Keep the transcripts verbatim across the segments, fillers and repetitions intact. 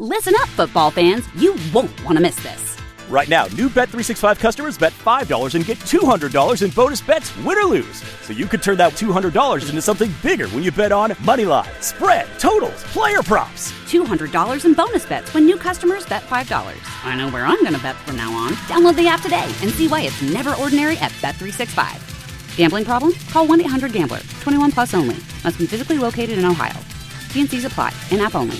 Listen up, football fans. You won't want to miss this. Right now, new Bet three sixty-five customers bet five dollars and get two hundred dollars in bonus bets, win or lose. So you could turn that two hundred dollars into something bigger when you bet on money line, spread, totals, player props. two hundred dollars in bonus bets when new customers bet five dollars. I know where I'm going to bet from now on. Download the app today and see why it's never ordinary at Bet three sixty-five. Gambling problem? Call one eight hundred gambler. twenty-one plus only. Must be physically located in Ohio. T and C's apply. In-app only.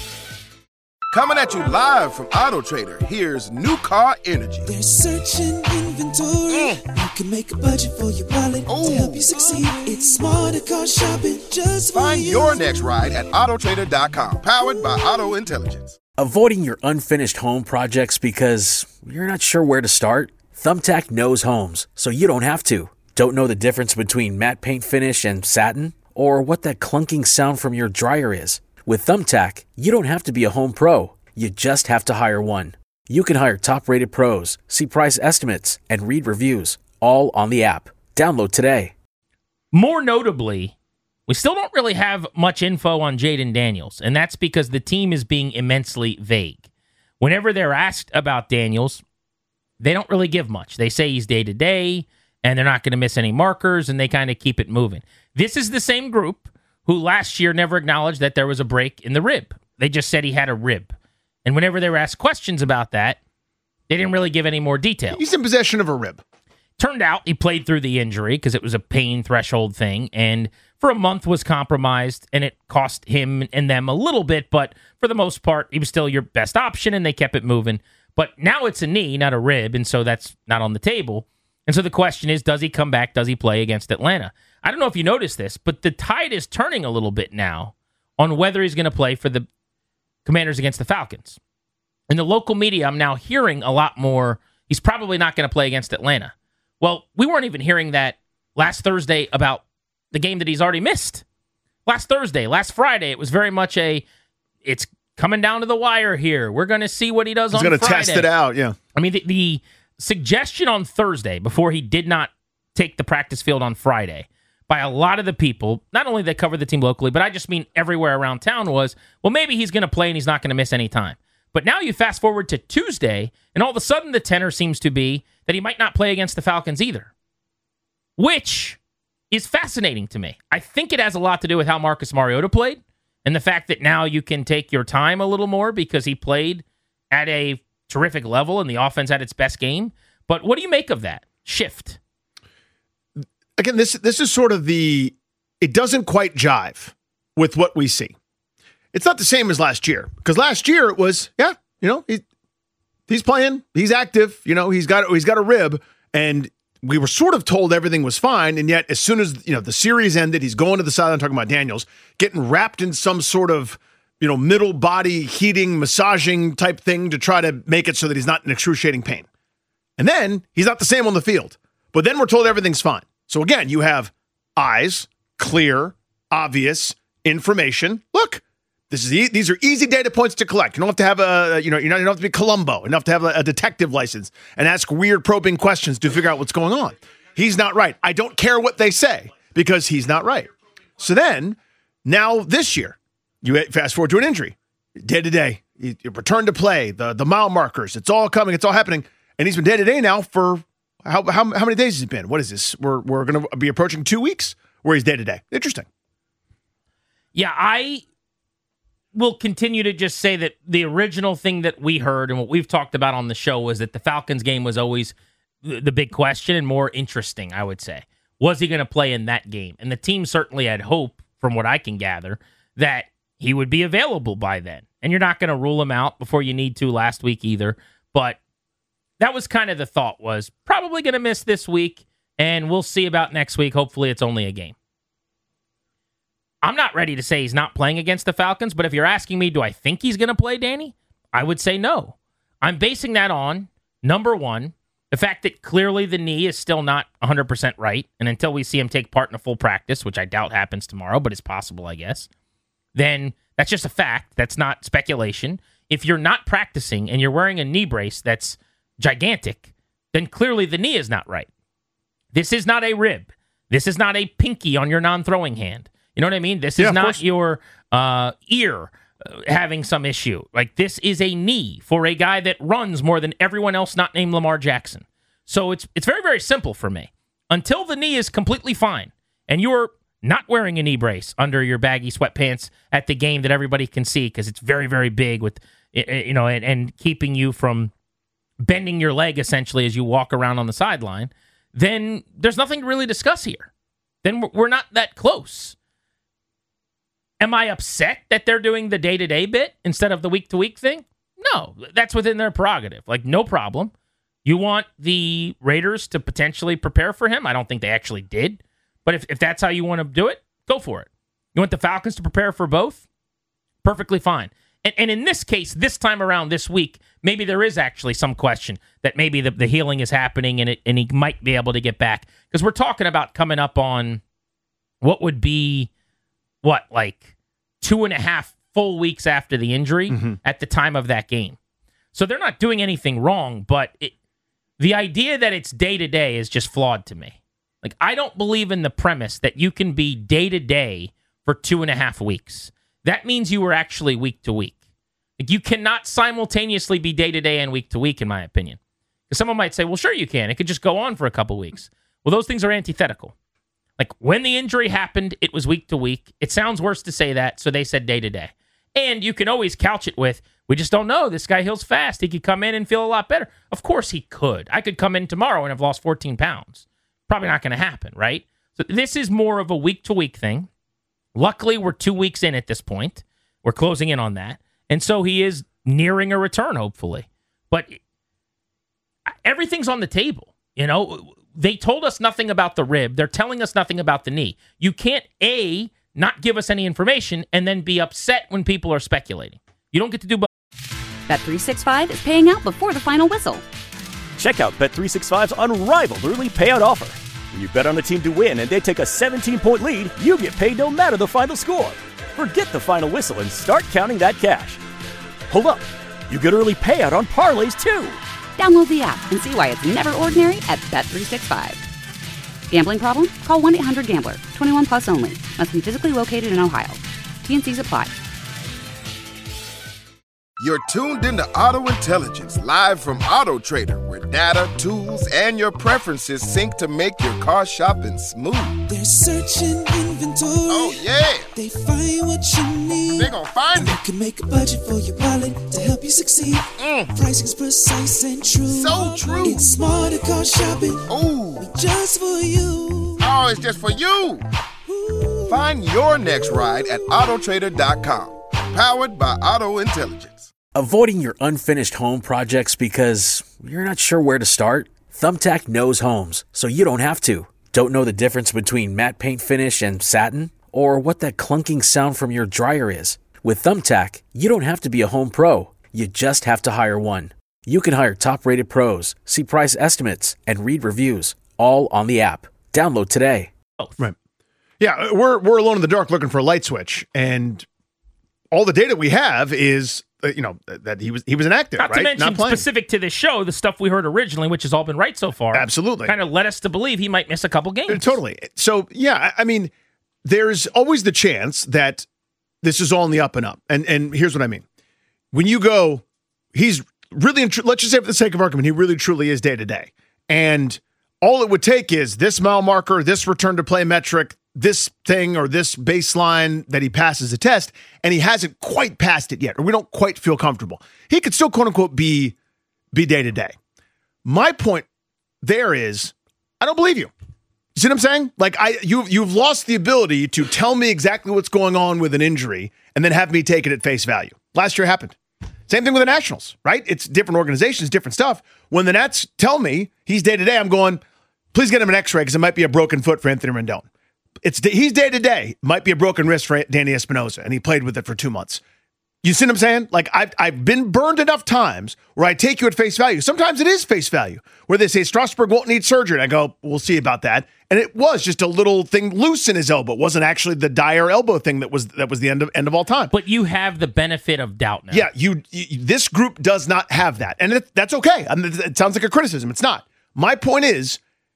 Coming at you live from Auto Trader, here's New Car Energy. They're searching inventory. Mm. You can make a budget for your wallet Ooh. To help you succeed. It's smarter car shopping just for Find you. your next ride at auto trader dot com. Powered by Auto Intelligence. Avoiding your unfinished home projects because you're not sure where to start? Thumbtack knows homes, so you don't have to. Don't know the difference between matte paint finish and satin? Or what that clunking sound from your dryer is? With Thumbtack, you don't have to be a home pro. You just have to hire one. You can hire top-rated pros, see price estimates, and read reviews, all on the app. Download today. More notably, we still don't really have much info on Jayden Daniels, and that's because the team is being immensely vague. Whenever they're asked about Daniels, they don't really give much. They say he's day-to-day, and they're not going to miss any markers, and they kind of keep it moving. This is the same group who last year never acknowledged that there was a break in the rib. They just said he had a rib. And whenever they were asked questions about that, they didn't really give any more detail. He's in possession of a rib. Turned out he played through the injury because it was a pain threshold thing, and for a month was compromised, and it cost him and them a little bit, but for the most part, he was still your best option, and they kept it moving. But now it's a knee, not a rib, and so that's not on the table. And so the question is, does he come back? Does he play against Atlanta? I don't know if you noticed this, but the tide is turning a little bit now on whether he's going to play for the Commanders against the Falcons. In the local media, I'm now hearing a lot more, he's probably not going to play against Atlanta. Well, we weren't even hearing that last Thursday about the game that he's already missed. Last Thursday, last Friday, it was very much a, it's coming down to the wire here. We're going to see what he does he's on Friday. He's going to test it out, yeah. I mean, the, the suggestion on Thursday, before he did not take the practice field on Friday, by a lot of the people, not only that cover the team locally, but I just mean everywhere around town, was, well, maybe he's going to play and he's not going to miss any time. But now you fast forward to Tuesday, and all of a sudden the tenor seems to be that he might not play against the Falcons either, which is fascinating to me. I think it has a lot to do with how Marcus Mariota played and the fact that now you can take your time a little more because he played at a terrific level and the offense had its best game. But what do you make of that shift? Again, this this is sort of the, it doesn't quite jive with what we see. It's not the same as last year, because last year it was, yeah, you know, he, he's playing, he's active, you know, he's got he's got a rib, and we were sort of told everything was fine, and yet as soon as, you know, the series ended, he's going to the sideline, talking about Daniels, getting wrapped in some sort of, you know, middle body heating, massaging type thing to try to make it so that he's not in excruciating pain. And then he's not the same on the field, but then we're told everything's fine. So again, you have eyes, clear, obvious information. Look, this is e- these are easy data points to collect. You don't have to have a, you know, you don't have to be Columbo, enough to have a, a detective license and ask weird probing questions to figure out what's going on. He's not right. I don't care what they say because he's not right. So then, now this year, you fast forward to an injury, day to day, you return to play, the the mile markers, it's all coming, it's all happening, and he's been day to day now for. How, how how many days has it been? What is this? We're we're going to be approaching two weeks where he's day to day. Interesting. Yeah, I will continue to just say that the original thing that we heard and what we've talked about on the show was that the Falcons game was always the big question and more interesting, I would say. Was he going to play in that game? And the team certainly had hope, from what I can gather, that he would be available by then. And you're not going to rule him out before you need to last week either. But that was kind of the thought, was probably going to miss this week, and we'll see about next week. Hopefully it's only a game. I'm not ready to say he's not playing against the Falcons, but if you're asking me, do I think he's going to play, Danny? I would say no. I'm basing that on, number one, the fact that clearly the knee is still not one hundred percent right, and until we see him take part in a full practice, which I doubt happens tomorrow, but it's possible, I guess, then that's just a fact. That's not speculation. If you're not practicing and you're wearing a knee brace that's gigantic, then clearly the knee is not right. This is not a rib. This is not a pinky on your non-throwing hand. You know what I mean? This is yeah, not course. your uh, ear. uh, having some issue. Like, this is a knee for a guy that runs more than everyone else not named Lamar Jackson. So it's it's very, very simple for me. Until the knee is completely fine and you're not wearing a knee brace under your baggy sweatpants at the game that everybody can see because it's very, very big with, you know, and, and keeping you from bending your leg essentially as you walk around on the sideline, then there's nothing to really discuss here. Then we're not that close. Am I upset that they're doing the day-to-day bit instead of the week-to-week thing? No, that's within their prerogative. Like, no problem. You want the Raiders to potentially prepare for him? I don't think they actually did. But if, if that's how you want to do it, go for it. You want the Falcons to prepare for both? Perfectly fine. And, and in this case, this time around this week, maybe there is actually some question that maybe the, the healing is happening and it and he might be able to get back. Because we're talking about coming up on what would be, what, like two and a half full weeks after the injury mm-hmm. at the time of that game. So they're not doing anything wrong, but it, the idea that it's day-to-day is just flawed to me. Like, I don't believe in the premise that you can be day-to-day for two and a half weeks. That means you were actually week-to-week. Like, you cannot simultaneously be day-to-day and week-to-week, in my opinion. Because someone might say, well, sure you can. It could just go on for a couple weeks. Well, those things are antithetical. Like, when the injury happened, it was week-to-week. It sounds worse to say that, so they said day-to-day. And you can always couch it with, we just don't know. This guy heals fast. He could come in and feel a lot better. Of course he could. I could come in tomorrow and have lost fourteen pounds. Probably not going to happen, right? So this is more of a week-to-week thing. Luckily, we're two weeks in at this point. We're closing in on that. And so he is nearing a return, hopefully. But everything's on the table. You know, they told us nothing about the rib. They're telling us nothing about the knee. You can't, A, not give us any information and then be upset when people are speculating. You don't get to do both. Bet three sixty-five is paying out before the final whistle. Check out Bet three sixty-five's unrivaled early payout offer. When you bet on a team to win and they take a seventeen-point lead, you get paid no matter the final score. Forget the final whistle and start counting that cash. Hold up. You get early payout on parlays, too. Download the app and see why it's never ordinary at Bet three sixty-five. Gambling problem? Call one eight hundred gambler. twenty-one plus only. Must be physically located in Ohio. T N Cs apply. You're tuned into Auto Intelligence, live from Auto Trader, where data, tools, and your preferences sync to make your car shopping smooth. They're searching inventory. Oh, yeah. They find what you need. They're gonna find and it. You can make a budget for your wallet to help you succeed. Mm. Pricing's precise and true. So true. It's smarter car shopping. Ooh. Just for you. Oh, it's just for you. Ooh. Find your next ride at auto trader dot com. Powered by Auto Intelligence. Avoiding your unfinished home projects because you're not sure where to start? Thumbtack knows homes, so you don't have to. Don't know the difference between matte paint finish and satin? Or what that clunking sound from your dryer is? With Thumbtack, you don't have to be a home pro. You just have to hire one. You can hire top-rated pros, see price estimates, and read reviews, all on the app. Download today. Right. Yeah, we're we're alone in the dark looking for a light switch, and all the data we have is uh, you know that he was he was inactive. Not right? to mention Not playing. specific to this show, the stuff we heard originally, which has all been right so far. Absolutely, kind of led us to believe he might miss a couple games. Uh, totally. So yeah, I, I mean, there's always the chance that this is all in the up and up. And and here's what I mean: when you go, he's really tr- let's just say for the sake of argument, he really truly is day to day, and all it would take is this mile marker, this return to play metric, this thing or this baseline that he passes the test, and he hasn't quite passed it yet, or we don't quite feel comfortable. He could still, quote unquote, be be day to day. My point there is, I don't believe you. You see what I'm saying? Like I, you've you've lost the ability to tell me exactly what's going on with an injury and then have me take it at face value. Last year happened. Same thing with the Nationals, right? It's different organizations, different stuff. When the Nats tell me he's day to day, I'm going, please get him an X-ray because it might be a broken foot for Anthony Rendon. It's he's day to day. Might be a broken wrist for Danny Espinosa, and he played with it for two months. You see what I'm saying? Like I've I've been burned enough times where I take you at face value. Sometimes it is face value where they say Strasburg won't need surgery, and I go, we'll see about that. And it was just a little thing loose in his elbow. It wasn't actually the dire elbow thing that was that was the end of end of all time. But you have the benefit of doubt now. Yeah, you. you this group does not have that, and it, that's okay. I mean, it sounds like a criticism. It's not. My point is,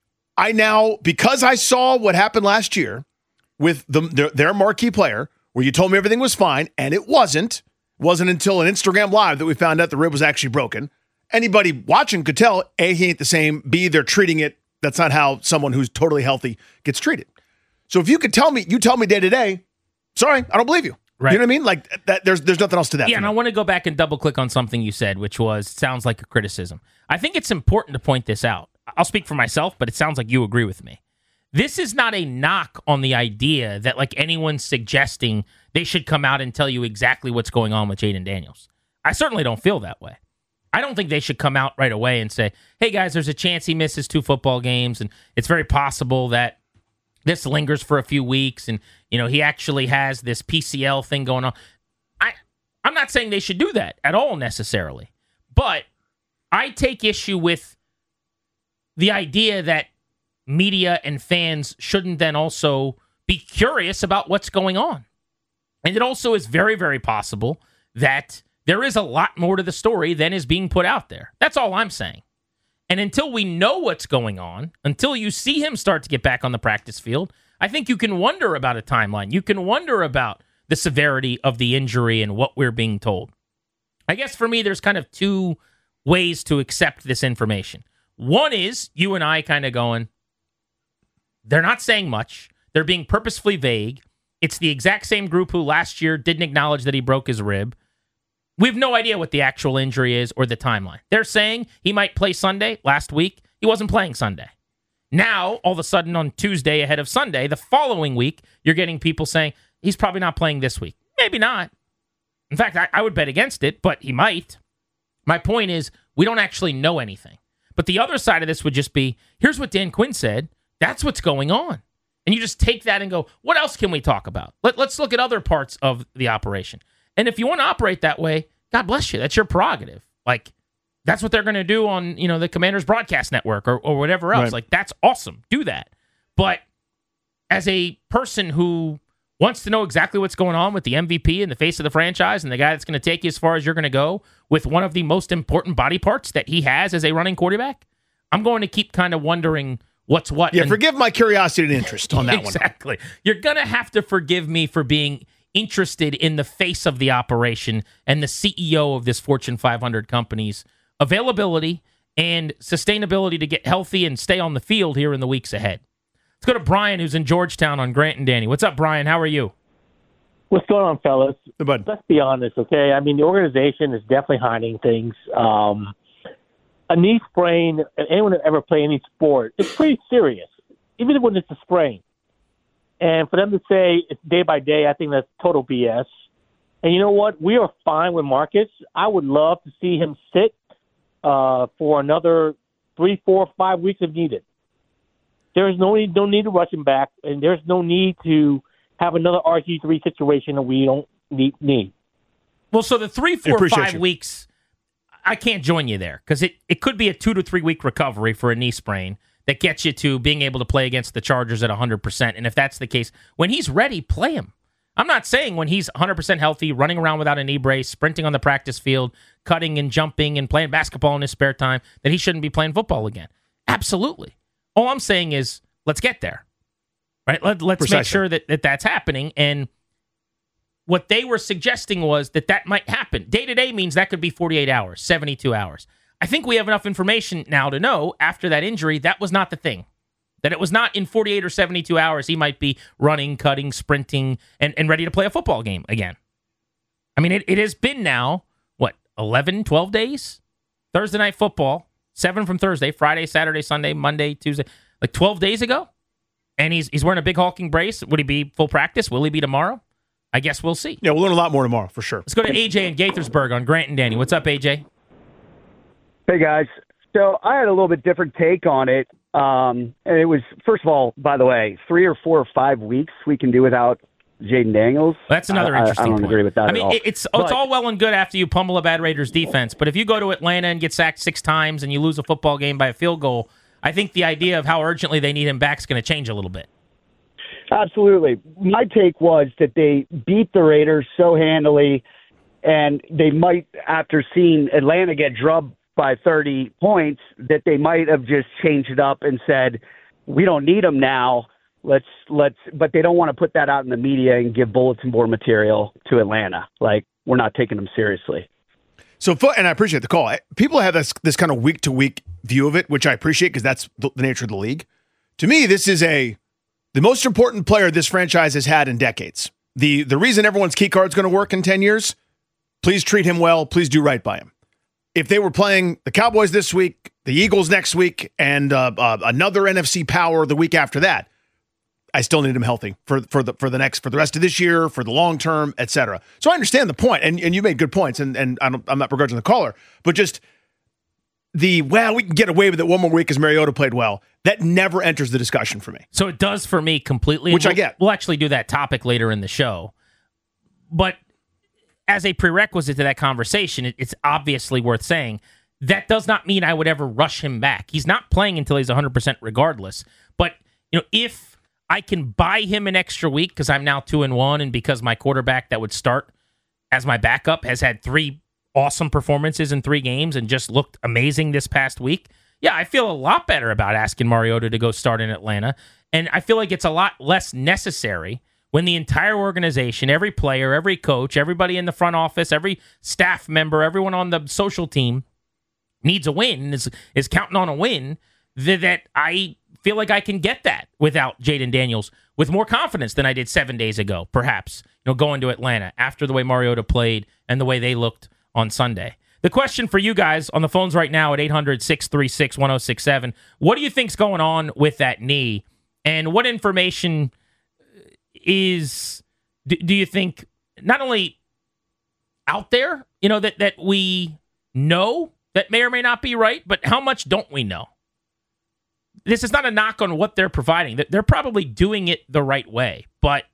I now because I saw what happened last year with the, their, their marquee player, where you told me everything was fine, and it wasn't. It wasn't until an Instagram Live that we found out the rib was actually broken. Anybody watching could tell, A, he ain't the same, B, they're treating it. That's not how someone who's totally healthy gets treated. So if you could tell me, you tell me day to day, sorry, I don't believe you. Right. You know what I mean? Like that. There's there's nothing else to that. Yeah, and I want to go back and double click on something you said, which was sounds like a criticism. I think it's important to point this out. I'll speak for myself, but it sounds like you agree with me. This is not a knock on the idea that like anyone's suggesting they should come out and tell you exactly what's going on with Jayden Daniels. I certainly don't feel that way. I don't think they should come out right away and say, hey, guys, there's a chance he misses two football games, and it's very possible that this lingers for a few weeks, and you know he actually has this P C L thing going on. I, I'm not saying they should do that at all necessarily, but I take issue with the idea that media and fans shouldn't then also be curious about what's going on. And it also is very, very possible that there is a lot more to the story than is being put out there. That's all I'm saying. And until we know what's going on, until you see him start to get back on the practice field, I think you can wonder about a timeline. You can wonder about the severity of the injury and what we're being told. I guess for me, there's kind of two ways to accept this information. One is you and I kind of going, they're not saying much. They're being purposefully vague. It's the exact same group who last year didn't acknowledge that he broke his rib. We have no idea what the actual injury is or the timeline. They're saying he might play Sunday. Last week, he wasn't playing Sunday. Now, all of a sudden on Tuesday ahead of Sunday, the following week, you're getting people saying he's probably not playing this week. Maybe not. In fact, I, I would bet against it, but he might. My point is, we don't actually know anything. But the other side of this would just be, here's what Dan Quinn said. That's what's going on. And you just take that and go, what else can we talk about? Let, let's look at other parts of the operation. And if you want to operate that way, God bless you. That's your prerogative. Like, that's what they're going to do on, you know, the Commanders broadcast network or, or whatever else. Right. Like, that's awesome. Do that. But as a person who wants to know exactly what's going on with the M V P and the face of the franchise and the guy that's going to take you as far as you're going to go with one of the most important body parts that he has as a running quarterback, I'm going to keep kind of wondering what's what. Yeah, and, forgive my curiosity and interest on that exactly. one. Exactly. You're going to have to forgive me for being interested in the face of the operation and the C E O of this Fortune five hundred company's availability and sustainability to get healthy and stay on the field here in the weeks ahead. Let's go to Brian, who's in Georgetown on Grant and Danny. What's up, Brian? How are you? What's going on, fellas? Hey, bud. Let's be honest, okay? I mean, the organization is definitely hiding things. Um, a knee sprain, anyone that ever played any sport, it's pretty serious, even when it's a sprain. And for them to say it's day by day, I think that's total B S. And you know what? We are fine with Marcus. I would love to see him sit uh, for another three, four, five weeks if needed. There's no need, no need to rush him back, and there's no need to have another R G three situation that we don't need. need. Well, so the three, four, five you. weeks, I can't join you there because it, it could be a two to three week recovery for a knee sprain that gets you to being able to play against the Chargers at one hundred percent. And if that's the case, when he's ready, play him. I'm not saying when he's one hundred percent healthy, running around without a knee brace, sprinting on the practice field, cutting and jumping and playing basketball in his spare time, that he shouldn't be playing football again. Absolutely. All I'm saying is let's get there. Right? Let, let's Precisely. make sure that, that that's happening. And what they were suggesting was that that might happen. Day-to-day means that could be forty-eight hours, seventy-two hours. I think we have enough information now to know after that injury that was not the thing. That it was not in forty-eight or seventy-two hours he might be running, cutting, sprinting, and, and ready to play a football game again. I mean, it, it has been now, what, eleven, twelve days? Thursday night football, seven from Thursday, Friday, Saturday, Sunday, Monday, Tuesday, like twelve days ago? And he's he's wearing a big hulking brace. Would he be full practice? Will he be tomorrow? I guess we'll see. Yeah, we'll learn a lot more tomorrow, for sure. Let's go to A J in Gaithersburg on Grant and Danny. What's up, A J? Hey, guys. So I had a little bit different take on it. Um, and it was, first of all, by the way, three or four or five weeks we can do without Jayden Daniels. That's another I, interesting I, I don't point. agree with that I mean, at all. it's but, it's all well and good after you pummel a bad Raiders defense, but if you go to Atlanta and get sacked six times and you lose a football game by a field goal, I think the idea of how urgently they need him back is going to change a little bit. Absolutely. My take was that they beat the Raiders so handily, and they might, after seeing Atlanta get drubbed by thirty points, that they might have just changed it up and said, we don't need them now. Let's let's, but they don't want to put that out in the media and give bulletin board material to Atlanta. Like, we're not taking them seriously. So, and I appreciate the call. People have this this kind of week to week view of it, which I appreciate because that's the nature of the league. To me, this is a the most important player this franchise has had in decades. The the reason everyone's key card is going to work in ten years, please treat him well. Please do right by him. If they were playing the Cowboys this week, the Eagles next week, and uh, uh, another N F C power the week after that, I still need him healthy for for the for the next for the rest of this year, for the long term, et cetera. So I understand the point, and and you made good points, and and I don't, I'm not begrudging the caller, but just the well, we can get away with it one more week because Mariota played well. That never enters the discussion for me. So it does for me completely, which we'll, I get. We'll actually do that topic later in the show, but as a prerequisite to that conversation, it, it's obviously worth saying that does not mean I would ever rush him back. He's not playing until he's one hundred percent regardless. But you know, if I can buy him an extra week because I'm now two and one, and because my quarterback that would start as my backup has had three awesome performances in three games and just looked amazing this past week, yeah, I feel a lot better about asking Mariota to go start in Atlanta. And I feel like it's a lot less necessary when the entire organization, every player, every coach, everybody in the front office, every staff member, everyone on the social team needs a win, is, is counting on a win, that, that I feel like I can get that without Jayden Daniels with more confidence than I did seven days ago, perhaps, you know, going to Atlanta after the way Mariota played and the way they looked on Sunday. The question for you guys on the phones right now at eight hundred, six three six, one oh six seven, what do you think's going on with that knee? And what information is, do, do you think, not only out there, you know, that, that we know that may or may not be right, but how much don't we know? This is not a knock on what they're providing. They're probably doing it the right way, but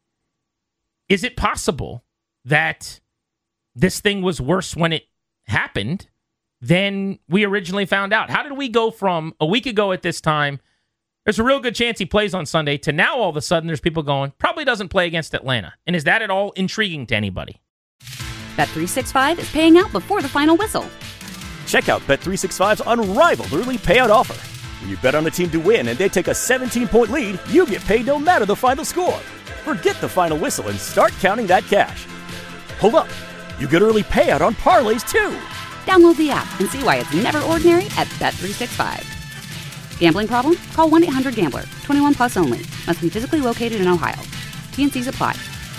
is it possible that this thing was worse when it happened than we originally found out? How did we go from a week ago at this time, there's a real good chance he plays on Sunday, to now all of a sudden there's people going, probably doesn't play against Atlanta? And is that at all intriguing to anybody? Bet three sixty-five is paying out before the final whistle. Check out Bet three sixty-five's unrivaled early payout offer. When you bet on a team to win and they take a seventeen-point lead, you get paid no matter the final score. Forget the final whistle and start counting that cash. Hold up. You get early payout on parlays, too. Download the app and see why it's never ordinary at Bet three sixty-five. Gambling problem? Call one eight hundred gambler. twenty-one plus only. Must be physically located in Ohio. T and C's apply.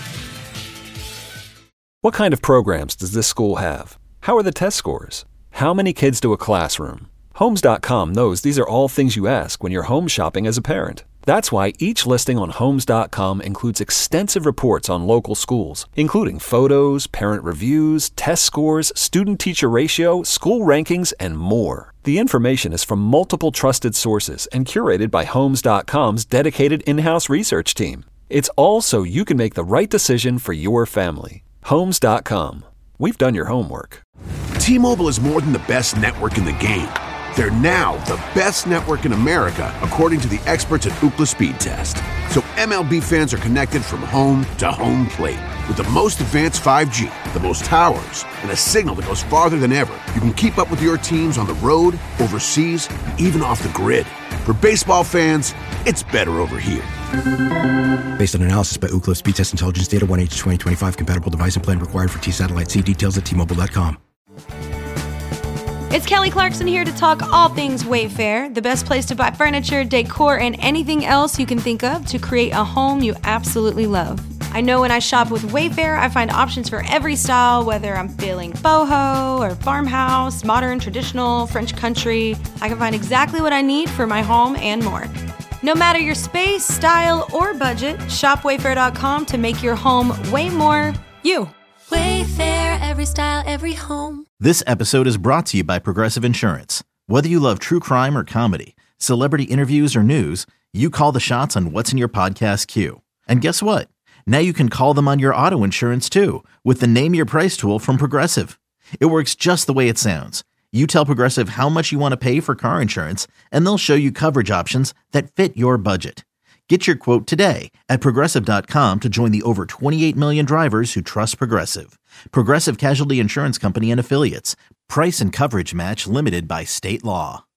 What kind of programs does this school have? How are the test scores? How many kids do a classroom? Homes dot com knows these are all things you ask when you're home shopping as a parent. That's why each listing on Homes dot com includes extensive reports on local schools, including photos, parent reviews, test scores, student-teacher ratio, school rankings, and more. The information is from multiple trusted sources and curated by Homes dot com's dedicated in-house research team. It's all so you can make the right decision for your family. Homes dot com. We've done your homework. T-Mobile is more than the best network in the game. They're now the best network in America, according to the experts at Ookla Speed Test. So M L B fans are connected from home to home plate. With the most advanced five G, the most towers, and a signal that goes farther than ever, you can keep up with your teams on the road, overseas, and even off the grid. For baseball fans, it's better over here. Based on analysis by Ookla Speed Test Intelligence Data, one H twenty twenty-five compatible device and plan required for T-Satellite. See details at T Mobile dot com. It's Kelly Clarkson here to talk all things Wayfair, the best place to buy furniture, decor, and anything else you can think of to create a home you absolutely love. I know when I shop with Wayfair, I find options for every style, whether I'm feeling boho or farmhouse, modern, traditional, French country. I can find exactly what I need for my home and more. No matter your space, style, or budget, shop wayfair dot com to make your home way more you. Wayfair, every style, every home. This episode is brought to you by Progressive Insurance. Whether you love true crime or comedy, celebrity interviews or news, you call the shots on what's in your podcast queue. And guess what? Now you can call them on your auto insurance too, with the Name Your Price tool from Progressive. It works just the way it sounds. You tell Progressive how much you want to pay for car insurance, and they'll show you coverage options that fit your budget. Get your quote today at Progressive dot com to join the over twenty-eight million drivers who trust Progressive. Progressive Casualty Insurance Company and Affiliates. Price and coverage match limited by state law.